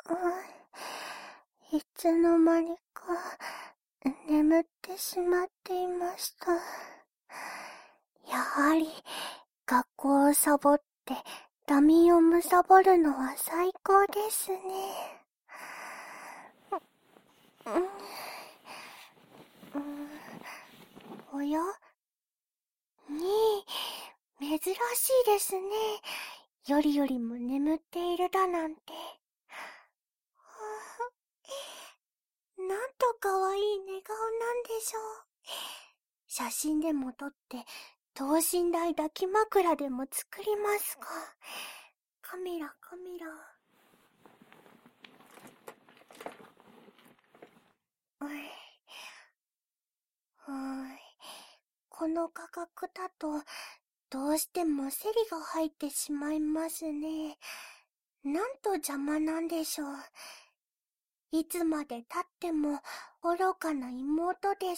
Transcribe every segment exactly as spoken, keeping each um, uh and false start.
いつの間にか眠ってしまっていました。やはり学校をサボってダミーを貪るのは最高ですね。おや？にい、珍しいですね。よりよりも眠っているだなんて。なんとかわいい寝顔なんでしょう。写真でも撮って、等身大抱き枕でも作りますか。カメラ、カメラ。うい。はい。この価格だと、どうしてもセリが入ってしまいますね。なんと邪魔なんでしょう。いつまで経っても愚かな妹です。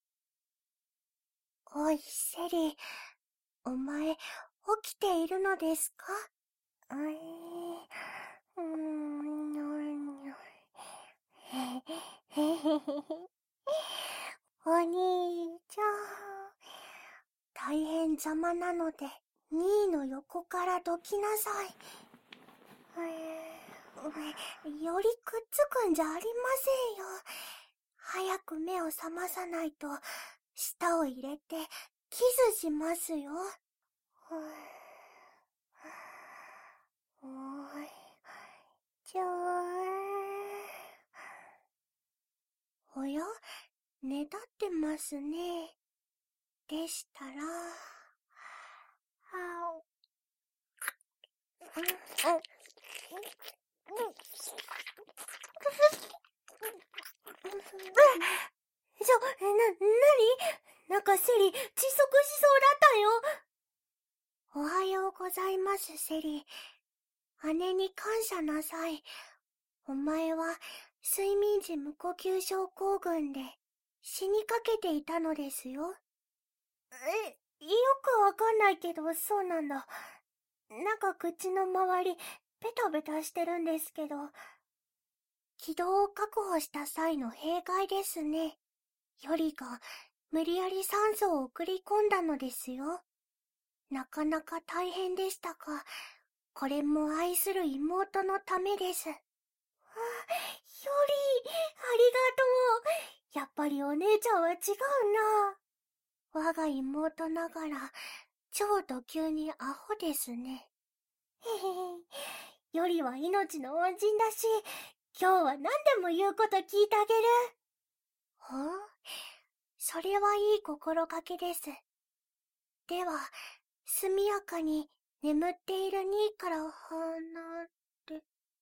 おい、セリ、お前、起きているのですか？うい、うーん、へへへへへ。お兄ちゃん、大変邪魔なので、兄の横からどきなさい。よりくっつくんじゃありませんよ。早く目を覚まさないと、舌を入れてキスしますよ。おい、ちょー。おや？ねだってますね。でしたら、あお、ちょ、な、なに？なんかセリ、窒息しそうだったよ。おはようございます、セリ。姉に感謝なさい。お前は睡眠時無呼吸症候群で死にかけていたのですよ。え、よくわかんないけど、そうなんだ。なんか口の周り、ベタベタしてるんですけど。気道を確保した際の弊害ですね。よりが無理やり酸素を送り込んだのですよ。なかなか大変でしたが、これも愛する妹のためです。あ、より、ありがとう。やっぱりお姉ちゃんは違うな。我が妹ながら、超ド級にアホですね。へへへ。よりは命の恩人だし、今日は何でも言うこと聞いてあげる。はあ？それはいい心がけです。では、速やかに眠っている兄から離れ。うん。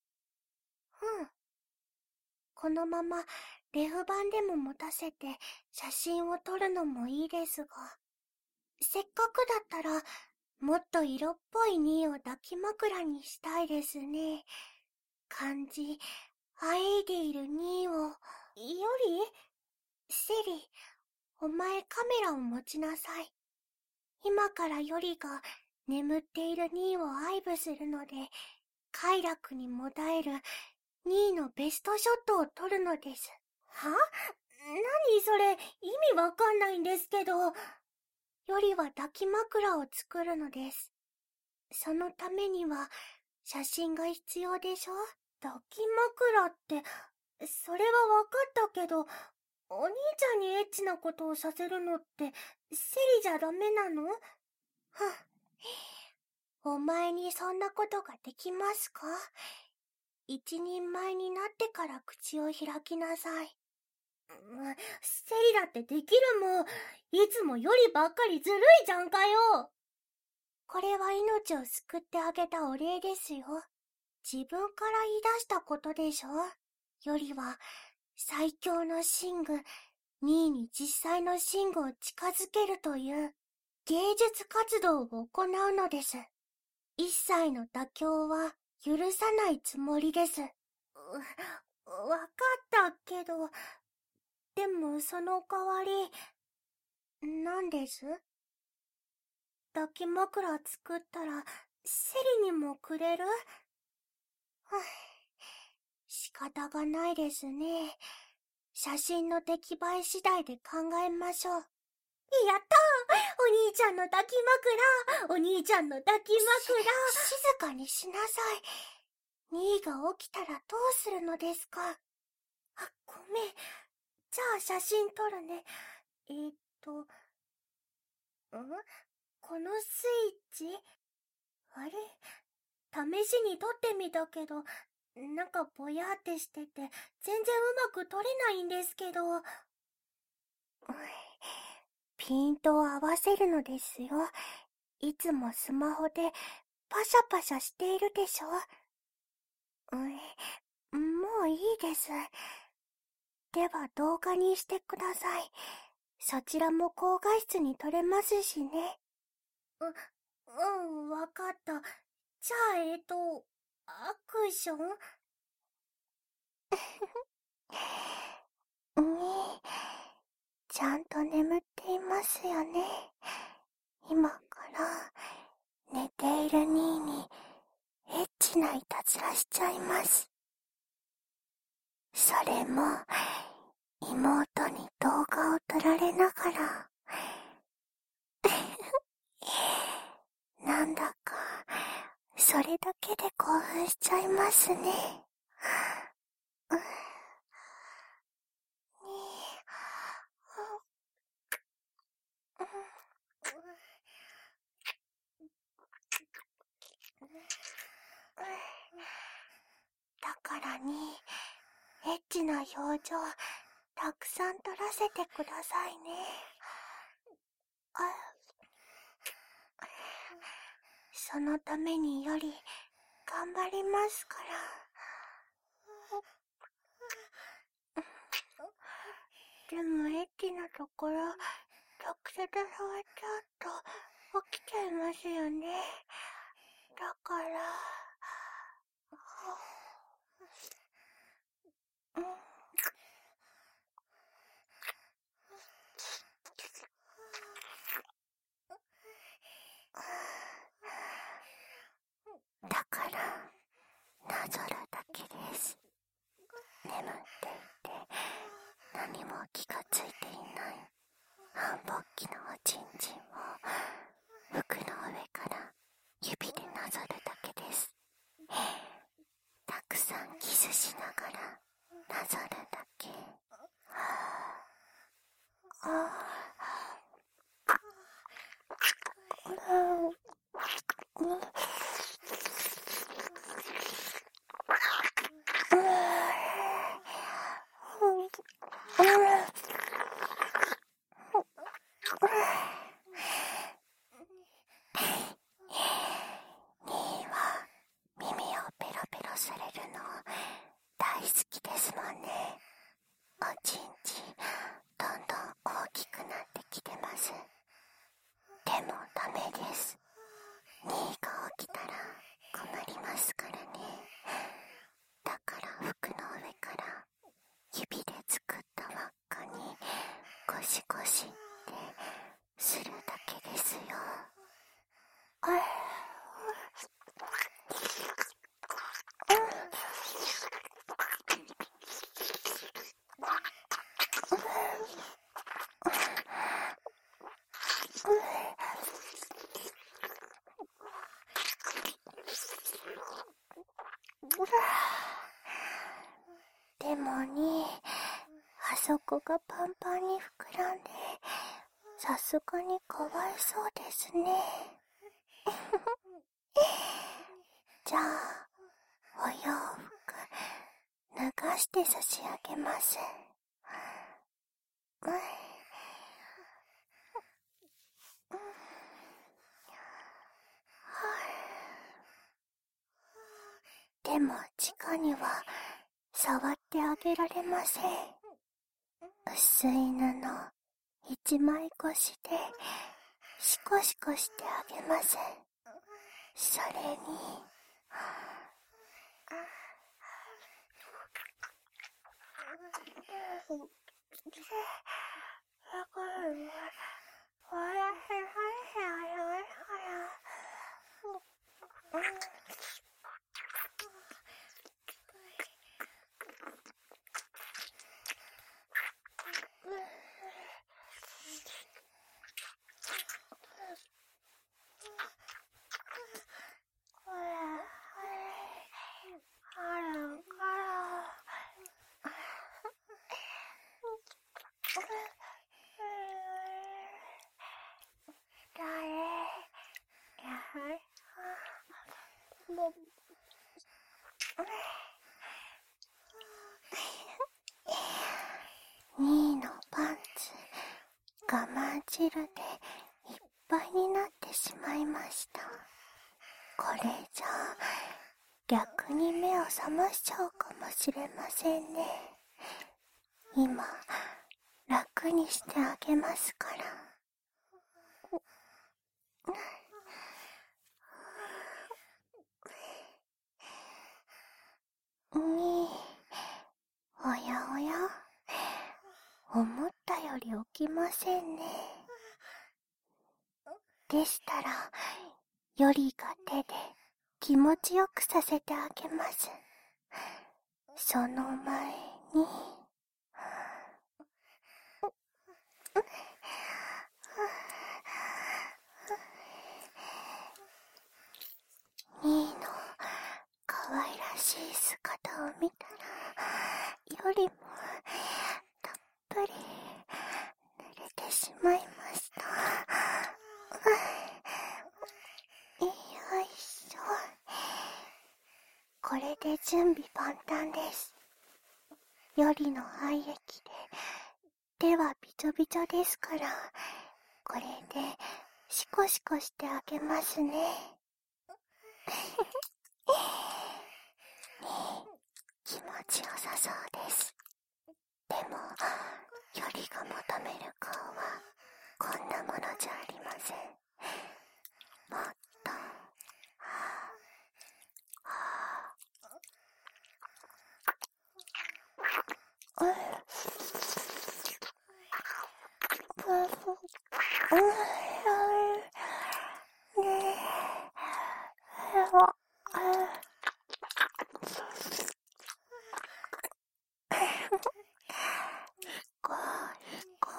このままレフ板でも持たせて写真を撮るのもいいですが、せっかくだったらもっと色っぽい兄を抱き枕にしたいですね。感じ、あえいでいる兄を。より？セリ、お前カメラを持ちなさい。今からよりが眠っているニーを愛撫するので、快楽にもだえるニーのベストショットを撮るのです。は？なにそれ、意味わかんないんですけど。よりは抱き枕を作るのです。そのためには写真が必要でしょ？抱き枕って、それはわかったけど、お兄ちゃんにエッチなことをさせるのって、セリじゃダメなの？はお前にそんなことができますか？一人前になってから口を開きなさい。セリだってできるもん。いつもよりばっかりずるいじゃんかよ。これは命を救ってあげたお礼ですよ。自分から言い出したことでしょ。よりは最強の寝具、ニーに実際の寝具を近づけるという芸術活動を行うのです。一切の妥協は許さないつもりです。わかったけど、でもその代わり、何です？抱き枕作ったら、セリにもくれる？ 方がないですね。写真の出来栄え次第で考えましょう。やったー！お兄ちゃんの抱き枕！お兄ちゃんの抱き枕！し、静かにしなさい。兄が起きたらどうするのですか？あ、ごめん。じゃあ写真撮るね。えーっと、ん？このスイッチ？あれ？試しに撮ってみたけど、なんかぼやーってしてて、全然うまく撮れないんですけど。ピントを合わせるのですよ。いつもスマホでパシャパシャしているでしょ。うん、もういいです。では動画にしてください。そちらも高画質に撮れますしね。う、うん、わかった。じゃあ、えっと、アクション？ねえ、ちゃんと眠っていますよね。今から寝ている兄にエッチないたずらしちゃいます。それも妹に動画を撮られながらなんだかそれだけで興奮しちゃいますね。うん、ねえ、だからにエッチな表情たくさん撮らせてくださいね。あ、そのためにより頑張りますから。でもエッチなところ直接触っちゃうと起きちゃいますよね。だから、うん、だからなぞるだけです。眠っていて何も気がついていない繁忙期のおちんちんを服の上から指でなぞるだけです。たくさんキスしながらなぞるだけ。ああ、うん、にーは耳をペロペロされるの大好きですもんね。おちんちどんどん大きくなってきてます。でもダメです。にーが起きたら困りますからね。だから服の上から指で作った輪っかにゴシゴシってするだけですよ。あれ、でもに、あそこがパンパンに膨らんで、さすがにかわいそうですね。じゃあ、お洋服脱がして差し上げます。うん、でも直には触ってあげられません。薄い布一枚越しでシコシコしてあげます。それににーのパンツ、我慢汁でいっぱいになってしまいました。これじゃあ逆に目を覚ましちゃうかもしれませんね。今、楽にしてあげますから。にー、おやおや、思ったより起きませんね。でしたら、よりが手で気持ちよくさせてあげます。その前に、にーの可愛らしい姿を見たら、よりもたっぷり濡れてしまいました。よいしょ。これで準備万端です。よりの愛液で手はびちょびちょですから、これでシコシコしてあげますね。気持ちよさそうです。でも、よりが求める顔はこんなものじゃありません。もっと、はぁ、はぁ、うん、うん、ねえ、うん、こう、こ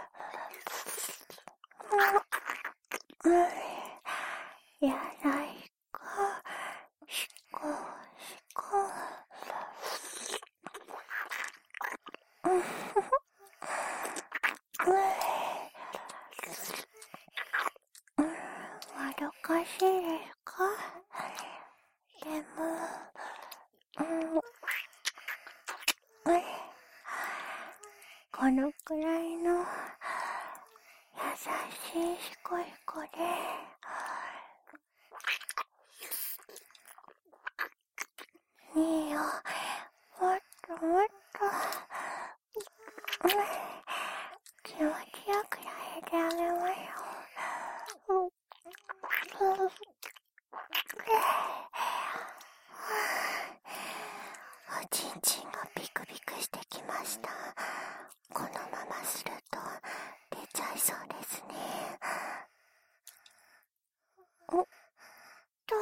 う、うん、やらいこ、しこ、しこ、うん、うん、うん、まどかしいですか？でも、うん、うん、このくらいの優しいしこしこで、にーをもっともっと、うん、気持ちよくさせてあげましょう。うん、うん、おちんちんがビクビクしてきました。このまますると出ちゃいそうですね。おっと、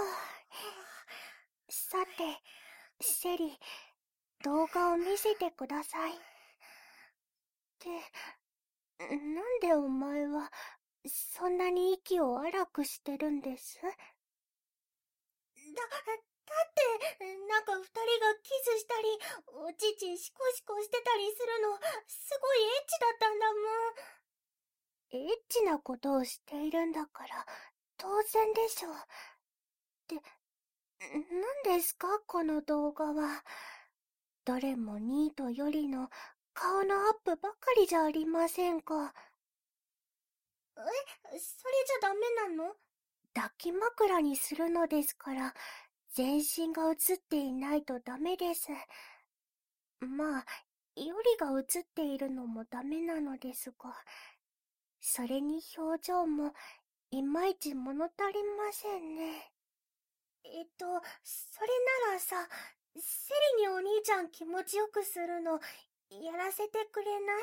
さて、セリ、動画を見せてください。って、なんでお前はそんなに息を荒くしてるんです？だ、だって、なんか二人がキスしたり、おちちシコシコしてたりするの、すごいエッチだったんだもん。エッチなことをしているんだから、当然でしょう。って、何ですかこの動画は。どれもニートよりの顔のアップばかりじゃありませんか。え、それじゃダメなの？抱き枕にするのですから、全身が映っていないとダメです。まあ、よりが映っているのもダメなのですが、それに表情もいまいち物足りませんね。えっと、それならさ、セリにお兄ちゃん気持ちよくするの、やらせてくれない？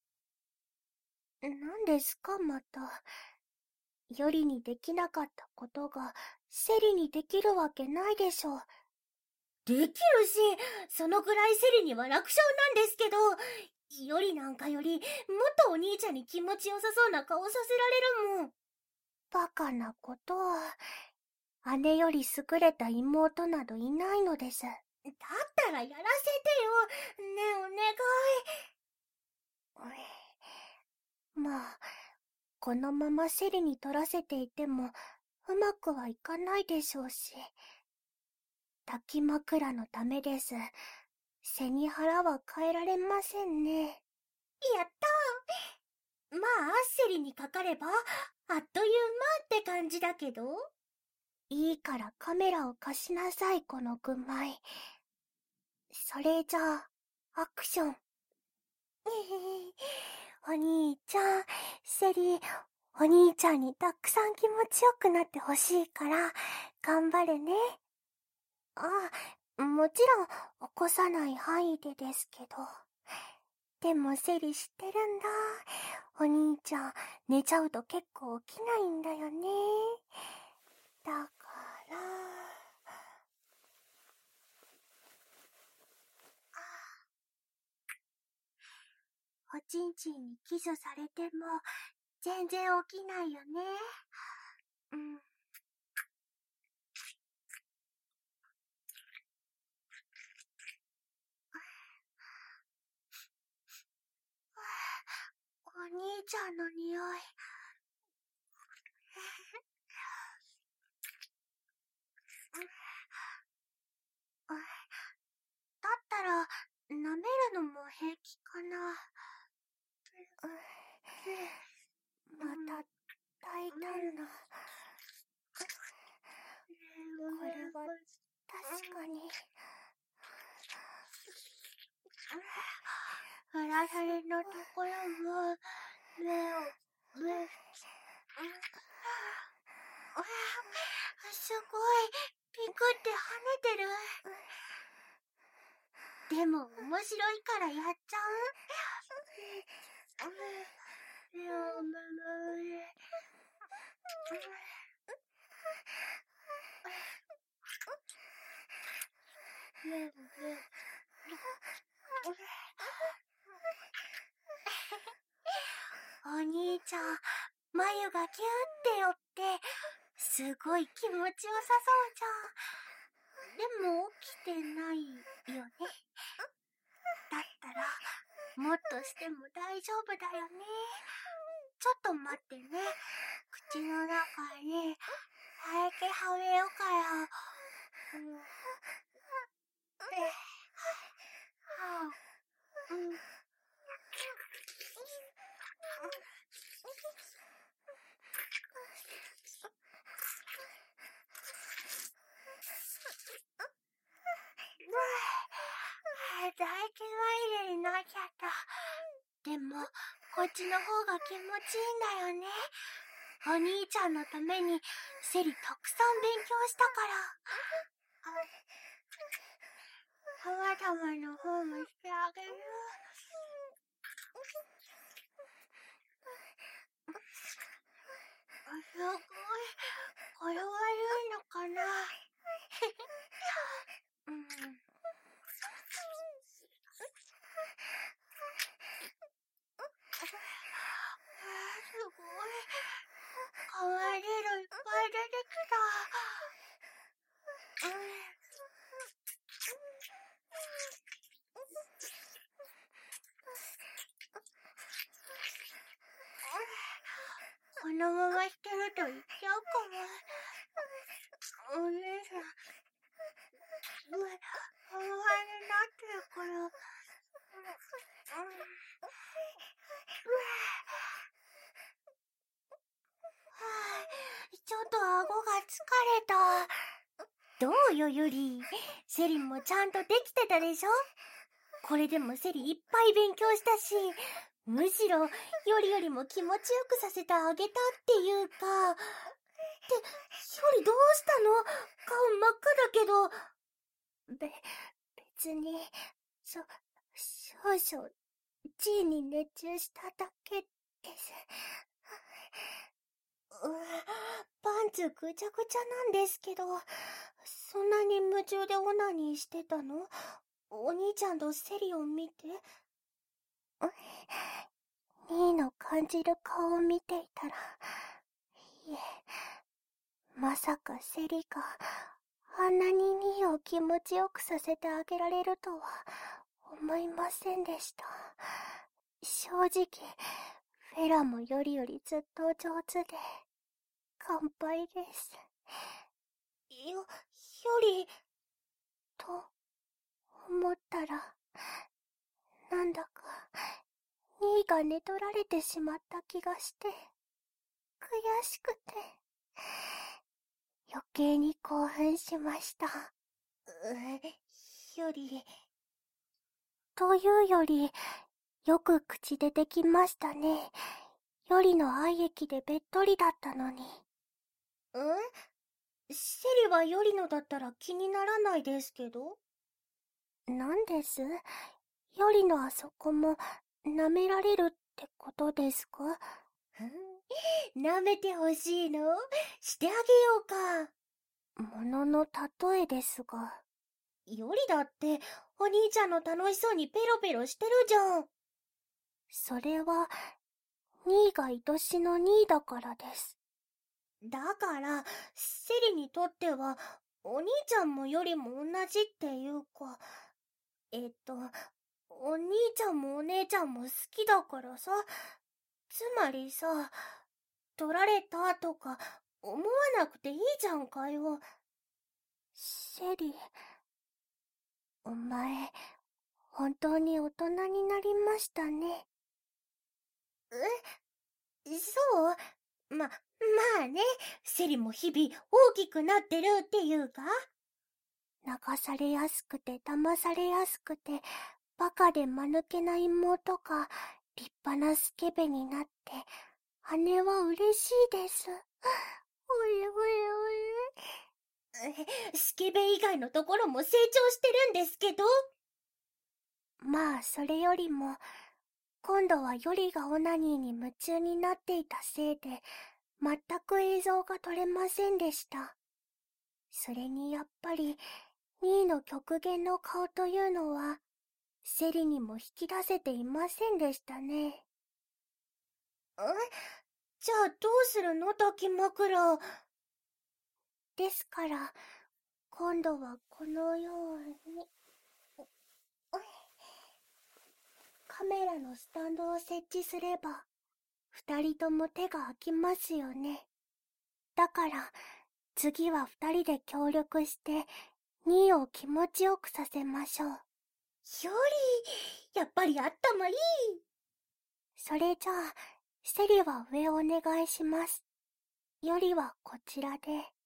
何ですかまた。よりにできなかったことが、セリにできるわけないでしょう。できるし、そのくらいセリには楽勝なんですけど、よりなんかより、もっとお兄ちゃんに気持ちよさそうな顔させられるもん。バカなことは、姉より優れた妹などいないのです。だったらやらせてよ。ねえ、お願い。まあ、このままセリに取らせていても、うまくはいかないでしょうし。 抱き枕のためです。背に腹は変えられませんね。やったー。まあ、アッセリにかかれば、あっという間って感じだけど。いいからカメラを貸しなさい、このぐまい。それじゃあ、アクション。お兄ちゃん、セリ、お兄ちゃんにたくさん気持ちよくなってほしいから、頑張れね。あ、もちろん、起こさない範囲でですけど。でもセリ知ってるんだ。お兄ちゃん、寝ちゃうと結構起きないんだよね。だから、おちんちんにキスされても全然起きないよね。うん。お兄ちゃんの匂い。だったら、舐めるのも平気かな。また、大胆な。これは、確かに。あらされのところも、目を、目、すごい、ピクって跳ねてる。でも面白いからやっちゃう。お兄ちゃん、眉がキューって寄って、すごい気持ちよさそうじゃん。でも起きてないよね。だったら、もっとしても大丈夫だよね。ちょっと待ってね。口の中に唾液はめようから。うん。え、はあ、うん。唾液まみれになっちゃった。でも、こっちの方が気持ちいいんだよね。お兄ちゃんのために、セリたくさん勉強したから。浜玉の方もしてあげる。すごい。これはいいのかな。うん。すごい。かわいいのいっぱい出てきた。うん。このまましてると言っちゃうかも。お姉さん、うわ、半々になってるから。うん、ちょっと顎が疲れた。どうよ、ユリ。セリもちゃんとできてたでしょ？これでもセリいっぱい勉強したし、むしろ、よりよりも気持ちよくさせてあげたっていうか。って、よりどうしたの？顔真っ赤だけど。べ、別に、そ、少々、G に熱中しただけです。うパンツぐちゃぐちゃなんですけど、そんなに夢中でオナニーしてたの？お兄ちゃんとセリを見て。ニーの感じる顔を見ていたら、いえ、まさかセリがあんなにニーを気持ちよくさせてあげられるとは思いませんでした。正直、フェラもよりよりずっと上手で、乾杯です。よ、より、 思ったら、なんだか、にーが寝取られてしまった気がして、悔しくて、余計に興奮しました。 う、より、 というより、よく口出てきましたね。よりの愛液でべっとりだったのに。 ん？セリはよりのだったら気にならないですけど。 なんです？よりのあそこも舐められるってことですか？ 舐めてほしいの？してあげようか。ものの例えですが。 よりだってお兄ちゃんの楽しそうにペロペロしてるじゃん。 それはにーが愛しのにーだからです。 だからセリにとってはお兄ちゃんもよりも同じっていうか、えっとお兄ちゃんもお姉ちゃんも好きだからさ。つまりさ、取られたとか思わなくていいじゃんかよ。 セリ、お前、本当に大人になりましたね。 え？そう？ま、まあね、セリも日々大きくなってるっていうか？ 流されやすくて騙されやすくて、バカで間抜けな妹が立派なスケベになって、姉は嬉しいです。おえおえおえ。スケベ以外のところも成長してるんですけど。 まあ、それよりも、今度はヨリがオナニーに夢中になっていたせいで、全く映像が撮れませんでした。それにやっぱり、ニーの極限の顔というのは、セリにも引き出せていませんでしたね。 え？じゃあどうするの、抱き枕。 ですから、今度はこのように、カメラのスタンドを設置すれば、二人とも手が空きますよね。だから、次は二人で協力して、ニーを気持ちよくさせましょう。より、やっぱりあったまいい。 それじゃあ、セリは上お願いします。よりはこちらで。